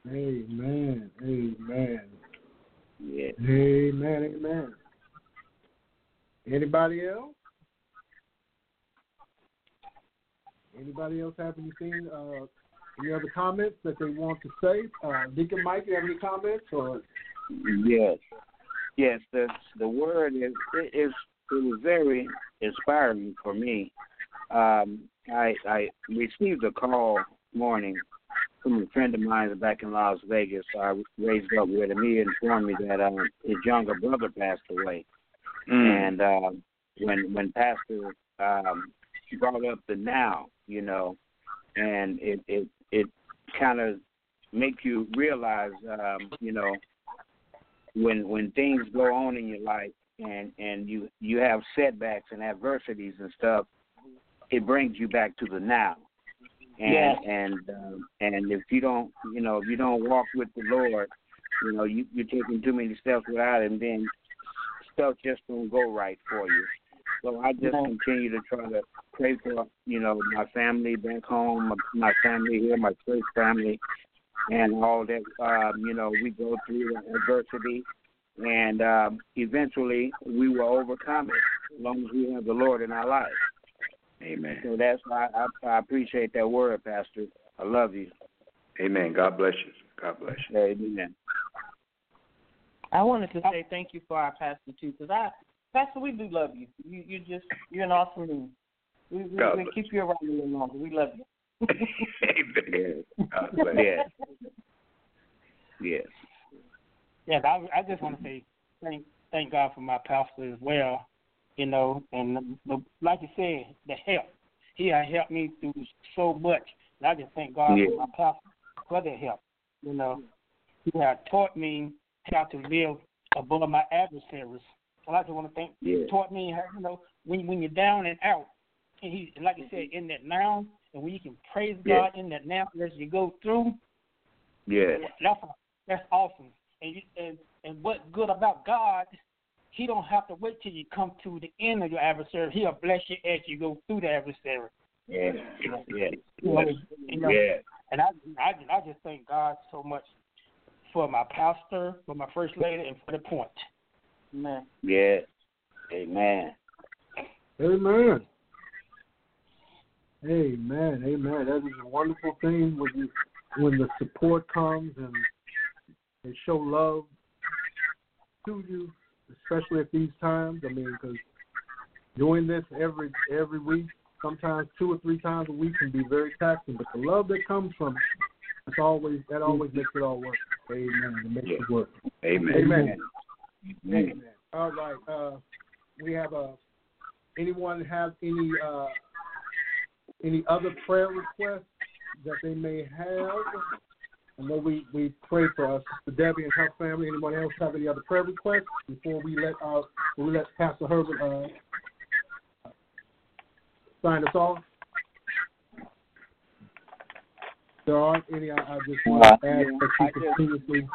S3: Amen. Amen.
S5: Yeah.
S3: Amen. Amen. Anybody else? Anybody else have anything? Any other comments that they want to say? Deacon Mike, you have any comments? Or
S5: yes. The word is it was very inspiring for me. I received a call morning from a friend of mine back in Las Vegas. I raised up with him. He informed me that his younger brother passed away, and when Pastor brought up the now, and it kind of makes you realize, when things go on in your life and you have setbacks and adversities and stuff, it brings you back to the now. And if you don't walk with the Lord, you're taking too many steps without Him, then stuff just don't go right for you. So I just continue to try to pray for, my family back home, my family here, my church family, and all that. We go through adversity, and eventually we will overcome it as long as we have the Lord in our lives.
S4: Amen.
S5: So that's why I appreciate that word, Pastor. I love you.
S4: Amen. God bless you. God bless you.
S5: Amen.
S11: I wanted to say thank you for our pastor too, because Pastor, we do love you. You're an awesome man. We keep you around a little longer. We love you.
S4: Amen. God bless you.
S5: Yes.
S12: Yes, I just want to say thank God for my pastor as well. And like you said, the help. He has helped me through so much. And I just thank God for my pastor for that help. He has taught me how to live above my adversaries. So I just want to thank. He taught me how, when you're down and out, and he, like you said, in that now, and when you can praise God in that now as you go through.
S5: Yeah.
S12: That's awesome. And what's good about God, He don't have to wait till you come to the end of your adversary. He'll bless you as you go through the adversary.
S5: Yeah.
S12: And I just thank God so much for my pastor, for my first lady, and for the point. Amen.
S5: Yeah. Amen.
S3: Amen. Amen. Amen. That is a wonderful thing when the support comes and they show love to you, especially at these times. I mean, because doing this every week, sometimes 2 or 3 times a week, can be very taxing. But the love that comes from it, that always makes it all work. Amen. It makes it work.
S4: Amen.
S3: Amen. Amen. All right. We have anyone have any other prayer requests that they may have? I know we pray for Sister Debbie and her family. Anyone else have any other prayer requests before we let Pastor Herbert sign us off? There aren't any. I just want to ask that you continuously.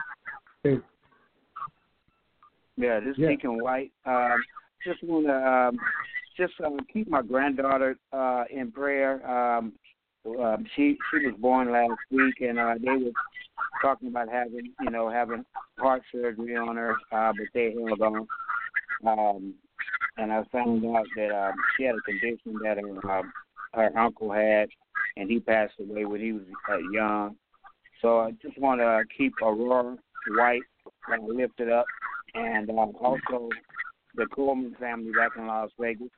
S5: This Deacon White. Just want to keep my granddaughter in prayer. She was born last week, and they were talking about having heart surgery on her, but they held on. And I found out that she had a condition that her uncle had, and he passed away when he was young. So I just want to keep Aurora White lifted up, and also the Coleman family back in Las Vegas.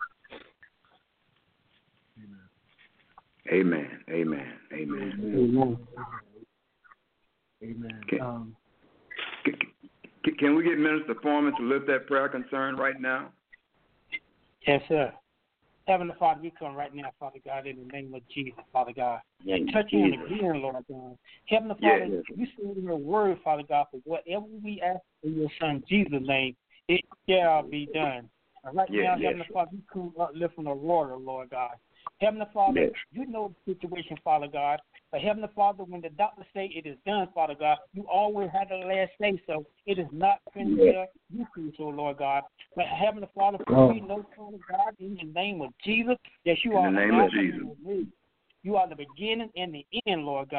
S4: Amen. Amen. Amen.
S3: Amen. Amen.
S4: Can we get Minister Foreman to lift that prayer concern right now?
S12: Yes, sir. Heavenly Father, we come right now, Father God, in the name of Jesus, Father God. Touching and agreeing, Lord God. Heavenly Father, you said in your word, Father God, for whatever we ask in your Son Jesus' name, it shall be done. And right now, Heavenly Father, you come uplifting Aurora, Lord God. Heavenly Father, you know the situation, Father God. But Heavenly Father, when the doctors say it is done, Father God, you always have the last say so. It is not finished there. You do so, Lord God. But Heavenly Father, we know, Father God, in the name of Jesus, that you are the name of Jesus. You are the beginning and the end, Lord God.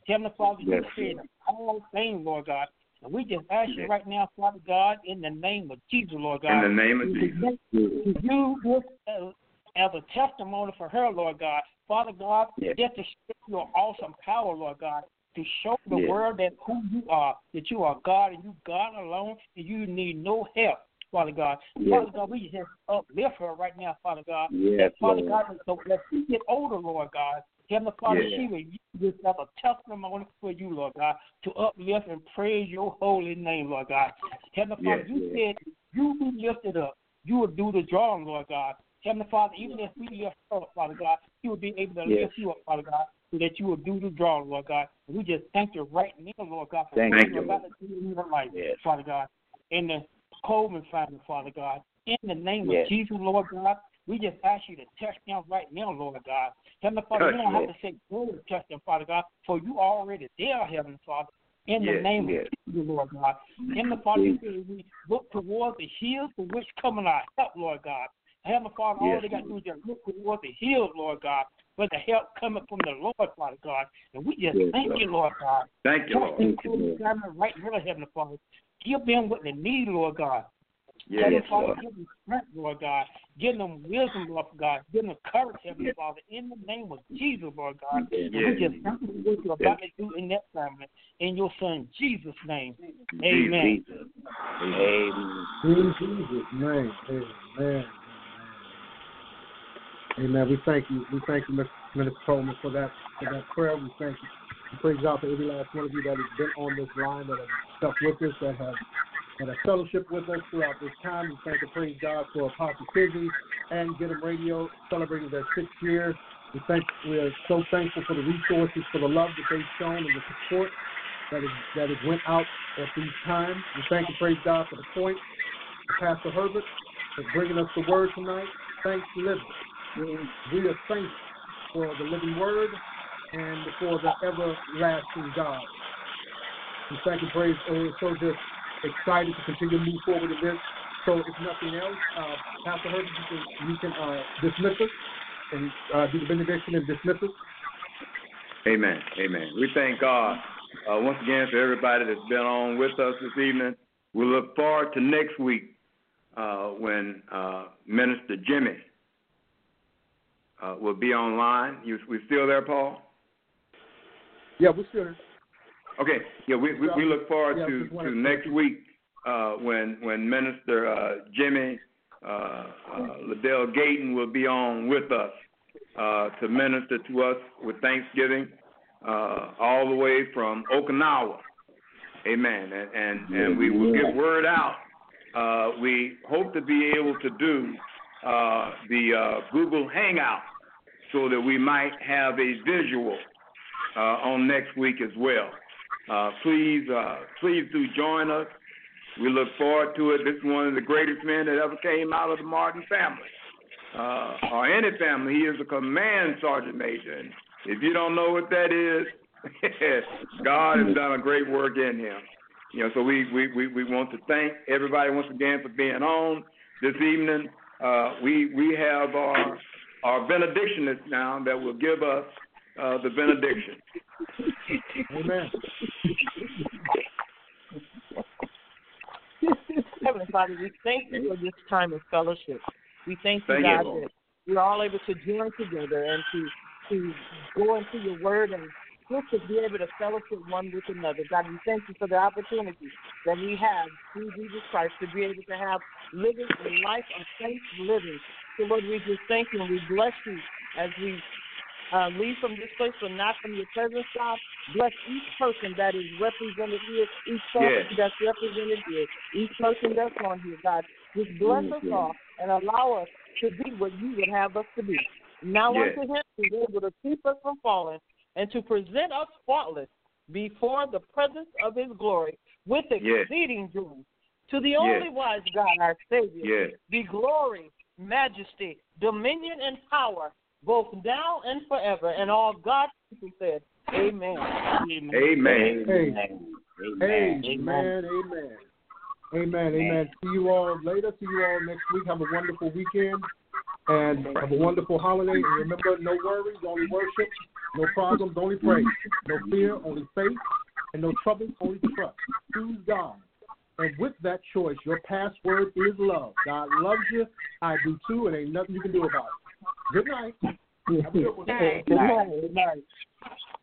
S12: Heavenly Father, you created all things, Lord God. And we just ask you right now, Father God, in the name of Jesus, Lord God.
S4: In the name of Jesus.
S12: To do this as a testimony for her, Lord God. Father God, just to show your awesome power, Lord God, to show the world that who you are, that you are God and you God alone, and you need no help, Father God. Father God, we just uplift her right now, Father God. Father God, so as she get older, Lord God, Heavenly Father, she will use this as a testimony for you, Lord God, to uplift and praise your holy name, Lord God. Heavenly Father, you said you be lifted up. You will do the drawing, Lord God. Heavenly Father, even if we lift her up, Father God, you will be able to lift you up, Father God, so that you will do the drawing, Lord God. And we just thank you right now, Lord God, for what you're about to do in your life, Father God. In the Coleman family, Father God, in the name of Jesus, Lord God, we just ask you to touch them right now, Lord God. Heavenly Father, you don't have to say, go to touch them, Father God, for you already there, Heavenly Father. In the name of Jesus, Lord God. Heavenly Father, we look towards the hills for which coming our help, Lord God. Heavenly Father, all they got to do is just look towards the hills, Lord God, for the help coming from the Lord, Father God. And we just thank you, Lord God.
S4: Thank you, Lord.
S12: Right now, Heavenly Father. Give them what they need, Lord God.
S4: Heavenly
S12: Father, give them strength, Lord God. Give them wisdom, Lord God. Give them courage, Heavenly Father, in the name of Jesus, Lord God. And we just thank you for what you're about to do in that family. In your Son, Jesus' name. Amen.
S3: Amen. In Jesus' name. Amen. Amen. We thank you. We thank you, Minister Coleman, for that prayer. We thank you. We praise God for every last one of you that has been on this line, that have stuck with us, that have fellowship with us throughout this time. We thank and praise God for Apostle Kizzy and Get 'em Radio celebrating their 6th year. We are so thankful for the resources, for the love that they've shown and the support that has went out at these times. We thank and praise God for the point, Pastor Herbert, for bringing us the word tonight. Thanks, living. We are thankful for the living word and for the everlasting God. We thank and praise. We're so just excited to continue to move forward in this. So if nothing else, Pastor Herbert, you can dismiss us and do the benediction and dismiss us.
S4: Amen. Amen. We thank God once again for everybody that's been on with us this evening. We look forward to next week when Minister Jimmy will be online. We still there, Paul?
S3: Yeah, we're still there.
S4: Okay. Yeah, we look forward to next week when Minister Jimmy Liddell Gayton will be on with us to minister to us with Thanksgiving all the way from Okinawa. Amen. And we will get word out. We hope to be able to do the Google Hangout so that we might have a visual on next week as well. Please do join us. We look forward to it. This is one of the greatest men that ever came out of the Martin family, or any family. He is a command sergeant major. And if you don't know what that is, God has done a great work in him. So we want to thank everybody once again for being on this evening. We have our benedictionist now that will give us the benediction.
S3: Amen.
S11: Heavenly Father, we thank you for this time of fellowship. We thank you, God, that we're all able to join together and to go into your word and just to be able to fellowship one with another. God, we thank you for the opportunity that we have through Jesus Christ to be able to have living a life of faith living. So, Lord, we just thank you and we bless you as we leave from this place, but not from your presence, God. Bless each person that is represented here, each person that's represented here, each person that's on here, God. Just bless us all and allow us to be what you would have us to be. Now unto him who is able to keep us from falling and to present us faultless before the presence of his glory with exceeding joy. To the only wise God, our Savior, be glory, majesty, dominion, and power, both now and forever. And all God's people said, amen.
S4: Amen.
S3: Amen. Amen. Amen. Amen. Amen. See you all later. See you all next week. Have a wonderful weekend. And have a wonderful holiday. And remember, no worries, only worship. No problems, only praise. No fear, only faith. And no troubles, only trust. Choose God. And with that choice, your password is love. God loves you. I do too, and ain't nothing you can do about it. Good night. Have a good one.
S11: Good night.